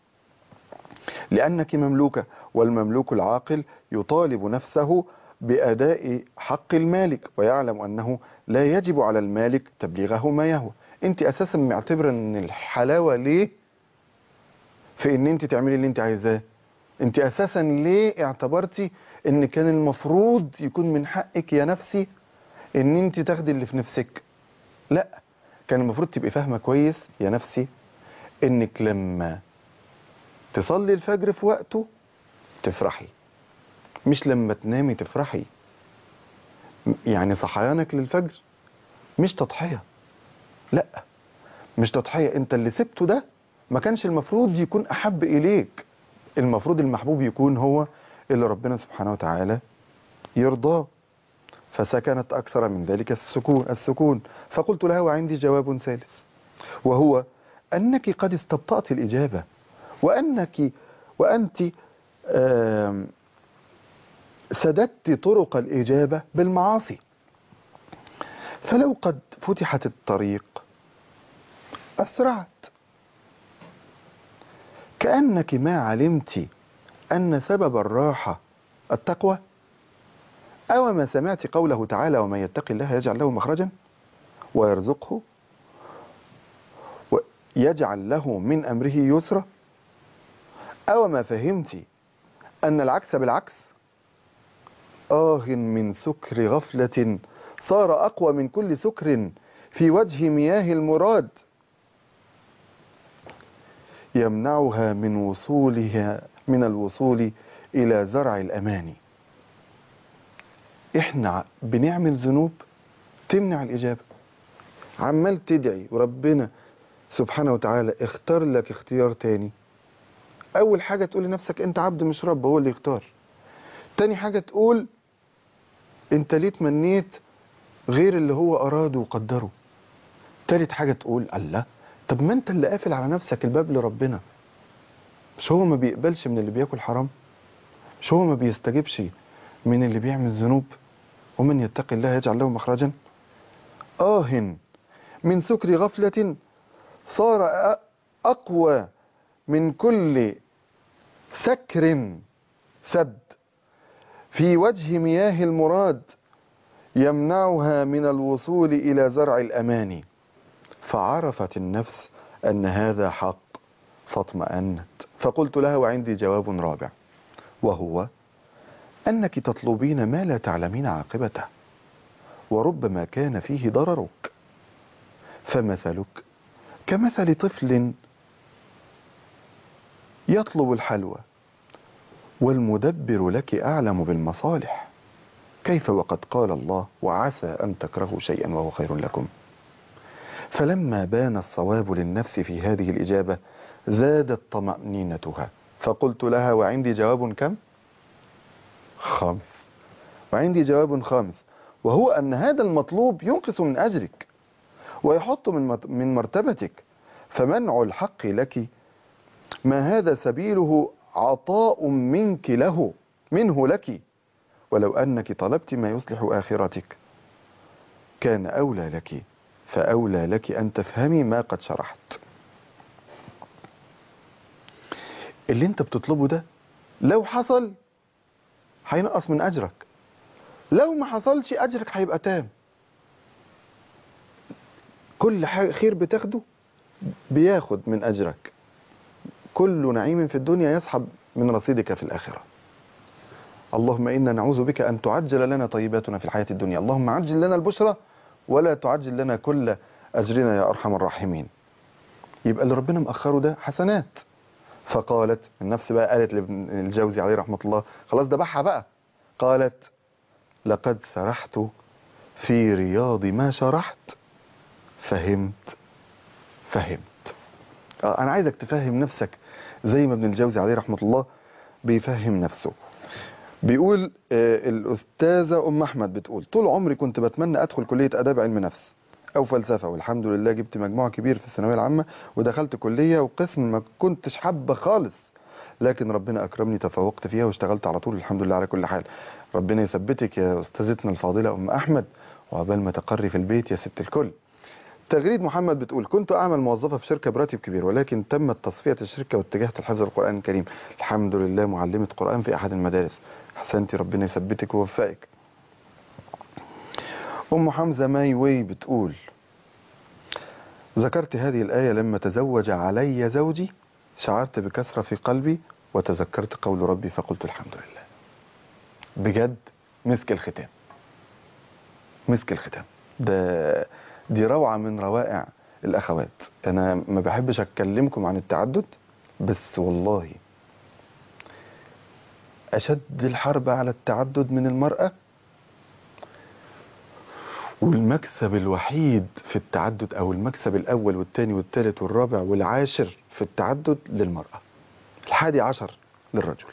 لأنك مملوكة، والمملوك العاقل يطالب نفسه بأداء حق المالك، ويعلم أنه لا يجب على المالك تبليغه ما يهوى. انت أساسا معتبرة أن الحلاوة ليه في أن انت تعملي اللي انت عايزاه؟ انت أساسا ليه اعتبرتي أن كان المفروض يكون من حقك يا نفسي أن انت تاخدي اللي في نفسك؟ لا، كان المفروض تبقي فاهمة كويس يا نفسي أنك لما تصلي الفجر في وقته تفرحي، مش لما تنامي تفرحي. يعني صحيانك للفجر مش تضحية، لا مش تضحية. انت اللي سبته ده ما كانش المفروض يكون احب اليك. المفروض المحبوب يكون هو اللي ربنا سبحانه وتعالى يرضاه. فسكنت اكثر من ذلك السكون السكون فقلت لها وعندي جواب ثالث، وهو انك قد استبطأت الاجابة، وانك وانت آم، سددت طرق الإجابة بالمعاصي. فلو قد فتحت الطريق أسرعت، كأنك ما علمت أن سبب الراحة التقوى. أو ما سمعت قوله تعالى ومن يتق الله يجعل له مخرجا ويرزقه ويجعل له من أمره يسرا. أو ما فهمت أن العكس بالعكس، آه من سكر غفلة صار أقوى من كل سكر في وجه مياه المراد، يمنعها من وصولها من الوصول إلى زرع الأماني. إحنا بنعمل ذنوب تمنع الإجابة، عمال تدعي وربنا سبحانه وتعالى اختار لك اختيار تاني. أول حاجة تقول لنفسك أنت عبد مش رب، هو اللي يختار. تاني حاجة تقول أنت ليه تمنيت غير اللي هو أراده وقدره. تالت حاجة تقول الله، طب ما أنت اللي قافل على نفسك الباب لربنا. مش هو ما بيقبلش من اللي بياكل حرام؟ مش هو ما بيستجيبش من اللي بيعمل ذنوب؟ ومن يتق الله يجعل له مخرجا. آه من سكر غفلة صار أقوى من كل سكر سد في وجه مياه المراد يمنعها من الوصول إلى زرع الأماني. فعرفت النفس أن هذا حق فاطمأنت. فقلت لها وعندي جواب رابع، وهو أنك تطلبين ما لا تعلمين عاقبته، وربما كان فيه ضررك، فمثلك كمثل طفل يطلب الحلوى، والمدبر لك أعلم بالمصالح، كيف وقد قال الله وعسى أن تكرهوا شيئا وهو خير لكم. فلما بان الصواب للنفس في هذه الإجابة زادت طمأنينتها، فقلت لها وعندي جواب كم؟ خامس. وعندي جواب خامس، وهو أن هذا المطلوب ينقص من أجرك ويحط من من مرتبتك، فمنع الحق لك ما هذا سبيله عطاء منك له منه لك، ولو أنك طلبت ما يصلح آخرتك كان أولى لك، فأولى لك أن تفهمي ما قد شرحت. اللي انت بتطلبه ده لو حصل هينقص من أجرك، لو ما حصلش أجرك هيبقى تام. كل خير بتاخده بياخد من أجرك، كل نعيم في الدنيا يسحب من رصيدك في الآخرة. اللهم إنا نعوذ بك أن تعجل لنا طيباتنا في الحياة الدنيا، اللهم عجل لنا البشرى ولا تعجل لنا كل أجرنا يا أرحم الراحمين. يبقى اللي ربنا مأخره ده حسنات. فقالت النفس بقى، قالت لابن الجوزي عليه رحمة الله، خلاص ده بحها بقى، قالت لقد سرحت في رياض ما شرحت فهمت فهمت. آه أنا عايزك تفهم نفسك زي ما ابن الجوزي عليه رحمة الله بيفهم نفسه. بيقول آه الأستاذة أم أحمد بتقول طول عمري كنت بتمنى أدخل كلية آداب علم نفس أو فلسفة، والحمد لله جبت مجموع كبير في الثانوية العامة ودخلت كلية وقسم ما كنتش حابة خالص، لكن ربنا أكرمني تفوقت فيها واشتغلت على طول الحمد لله على كل حال. ربنا يثبتك يا أستاذتنا الفاضلة أم أحمد، وعبال ما تقري في البيت يا ست الكل. تغريد محمد بتقول كنت أعمل موظفة في شركة براتب كبير، ولكن تمت تصفية الشركة واتجهت لحفظ القرآن الكريم، الحمد لله معلمة قرآن في أحد المدارس. أحسنتي، ربنا يثبتك ويوفقك. أم حمزة ماي وي بتقول ذكرت هذه الآية لما تزوج علي زوجي، شعرت بكثرة في قلبي وتذكرت قول ربي فقلت الحمد لله. بجد مسك الختام، مسك الختام ده دي روعة من روائع الأخوات. أنا ما بحبش أتكلمكم عن التعدد، بس والله أشد الحرب على التعدد من المرأة، والمكسب الوحيد في التعدد أو المكسب الأول والثاني والثالث والرابع والعاشر في التعدد للمرأة، الحادي عشر للرجل.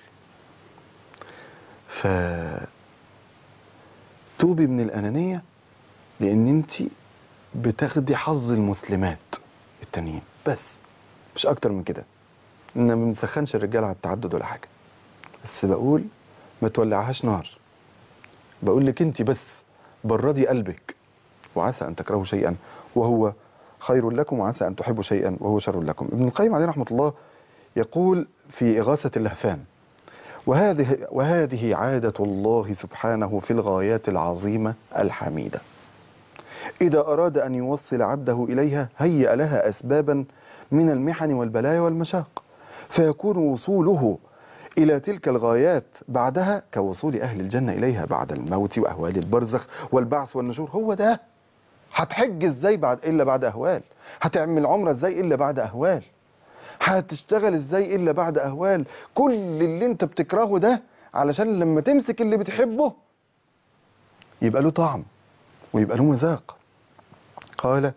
فتوبي من الأنانية، لأن انت بتاخدي حظ المسلمات التانيين بس، مش أكتر من كده. إن ما بنسخنش الرجال على التعدد ولا حاجة، بس بقول ما تولعهاش نار. بقول لك انت بس بردي قلبك، وعسى أن تكرهوا شيئا وهو خير لكم، وعسى أن تحبوا شيئا وهو شر لكم. ابن القيم عليه رحمة الله يقول في إغاثة اللهفان وهذه, وهذه عادة الله سبحانه في الغايات العظيمة الحميدة، إذا أراد أن يوصل عبده إليها هيأ لها أسبابا من المحن والبلايا والمشاق، فيكون وصوله إلى تلك الغايات بعدها كوصول أهل الجنة إليها بعد الموت وأهوال البرزخ والبعث والنشور. هو ده. هتحج ازاي بعد إلا بعد أهوال؟ هتعمل عمرة ازاي إلا بعد أهوال؟ هتشتغل ازاي إلا بعد أهوال؟ كل اللي انت بتكرهه ده علشان لما تمسك اللي بتحبه يبقى له طعم ويبقى له مذاق. قال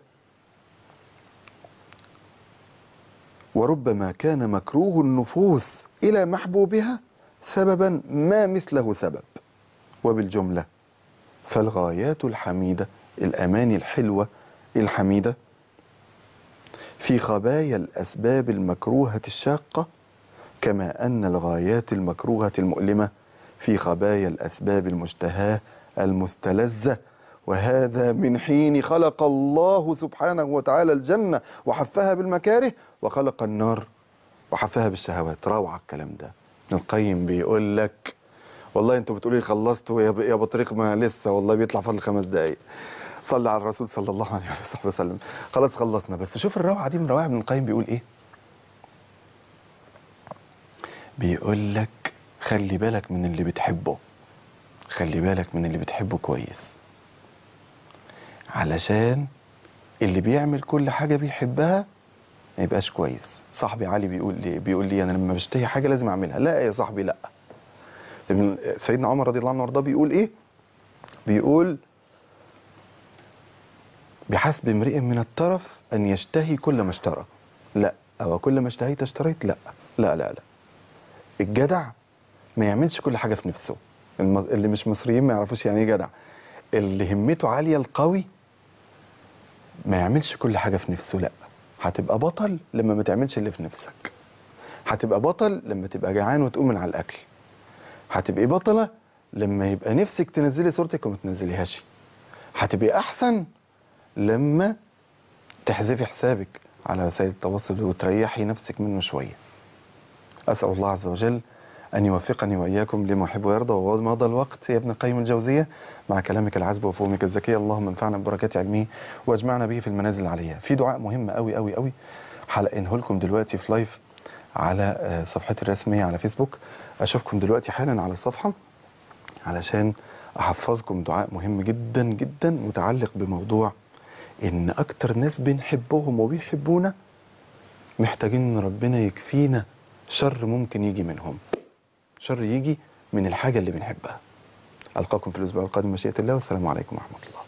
وربما كان مكروه النفوس إلى محبوبها سببا ما مثله سبب، وبالجملة فالغايات الحميدة، الأماني الحلوة الحميدة، في خبايا الأسباب المكروهة الشاقة، كما أن الغايات المكروهة المؤلمة في خبايا الأسباب المشتهاة المستلذة. وهذا من حين خلق الله سبحانه وتعالى الجنة وحفها بالمكاره، وخلق النار وحفاها بالشهوات. روعة الكلام ده. ابن القيم بيقول لك والله انتوا بتقولي خلصت ويا يا بطريق ما لسه والله بيطلع فاضل خمس دقايق. صلى على الرسول صلى الله عليه وصحبه وسلم. خلاص خلصنا. بس شوف الروعة دي من روائع ابن القيم بيقول ايه. بيقول لك خلي بالك من اللي بتحبه، خلي بالك من اللي بتحبه كويس، علشان اللي بيعمل كل حاجة بيحبها ما يبقاش كويس. صاحبي علي بيقول لي بيقول لي انا لما بشتهي حاجة لازم اعملها. لا يا صاحبي لا. سيدنا عمر رضي الله عنه وارضاه بيقول ايه؟ بيقول بحسب امرئ من الترف ان يشتهي كل ما اشترى. لا. او كل ما اشتهيت اشتريت. لا لا لا لا. الجدع ما يعملش كل حاجة في نفسه. اللي مش مصريين ما يعرفوش يعني ايه جدع. اللي همته عالية القوي ما يعملش كل حاجة في نفسه. لا. هتبقى بطل لما ما تعملش اللي في نفسك. هتبقى بطل لما تبقى جعان وتقوم من على الاكل. هتبقى بطلة لما يبقى نفسك تنزلي صورتك وما تنزليهاش. هتبقى احسن لما تحذفي حسابك على وسائل التواصل وتريحي نفسك منه شوية. أسأل الله عز وجل أن يوفقني وإياكم لما يحب ويرضى. ومضى الوقت يا ابن القيم الجوزية مع كلامك العذب وفهمك الذكية. اللهم انفعنا ببركات علمه واجمعنا به في المنازل العليا. في دعاء مهم قوي قوي قوي حلقينه لكم دلوقتي في لايف على صفحتي الرسمية على فيسبوك. أشوفكم دلوقتي حالا على الصفحة علشان أحفظكم دعاء مهم جدا جدا متعلق بموضوع إن أكتر ناس بنحبهم وبيحبونا محتاجين إن ربنا يكفينا شر ممكن يجي منهم. شر يجي من الحاجة اللي بنحبها. ألقاكم في الأسبوع القادم مشيئة الله والسلام عليكم ورحمة الله.